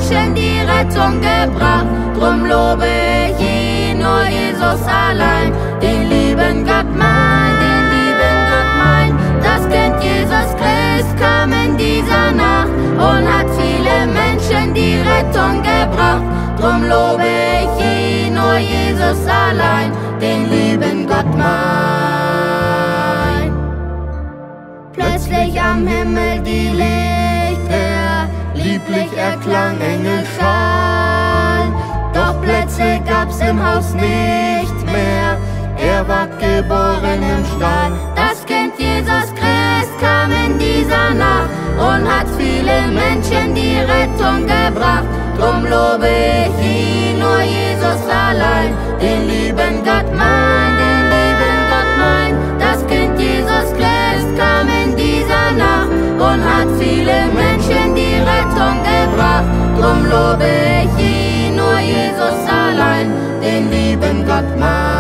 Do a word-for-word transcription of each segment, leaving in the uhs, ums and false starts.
Menschen die Rettung gebracht. Drum lobe ich ihn, nur Jesus allein, den lieben Gott mein, den lieben Gott mein. Das Kind Jesus Christ kam in dieser Nacht und hat viele Menschen die Rettung gebracht. Drum lobe ich ihn, nur Jesus allein, den lieben Gott mein. Plötzlich am Himmel die Lichter, lieblich erklang Engelschall. Doch Plätze gab's im Haus nicht mehr, er ward geboren im Stall. Das Kind Jesus Christ kam in dieser Nacht und hat viele Menschen die Rettung gebracht. Drum lobe ich ihn, nur Jesus allein, den lieben Gott mein, den lieben Gott mein. Das Kind Jesus Christ kam in dieser Nacht und hat viele Menschen die Rettung gebracht. Drum lobe ich ihn, nur Jesus allein, den lieben Gott mein.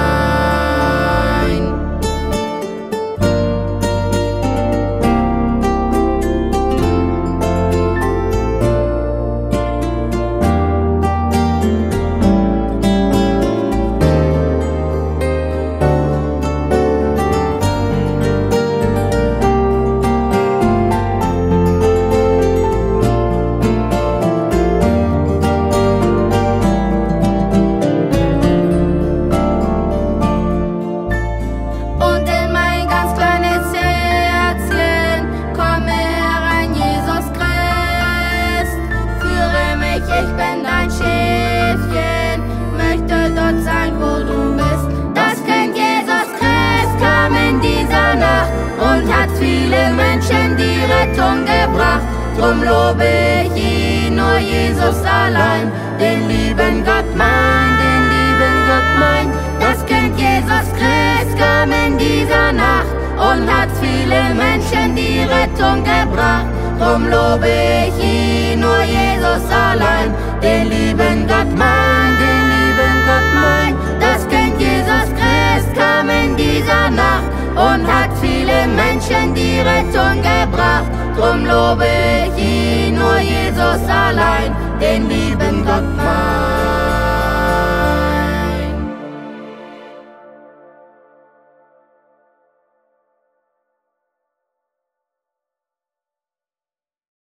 Ich bin dein Schäfchen, möchte dort sein, wo du bist. Das Kind Jesus Christ kam in dieser Nacht und hat viele Menschen die Rettung gebracht. Drum lobe ich ihn, nur Jesus allein, den lieben Gott mein, den lieben Gott mein. Das Kind Jesus Christ kam in dieser Nacht und hat viele Menschen die Rettung gebracht. Drum lobe ich ihn, nur Jesus allein, den lieben Gott mein, den lieben Gott mein. Das Kind Jesus Christ kam in dieser Nacht und hat viele Menschen die Rettung gebracht. Drum lobe ich ihn, nur Jesus allein, den lieben Gott mein.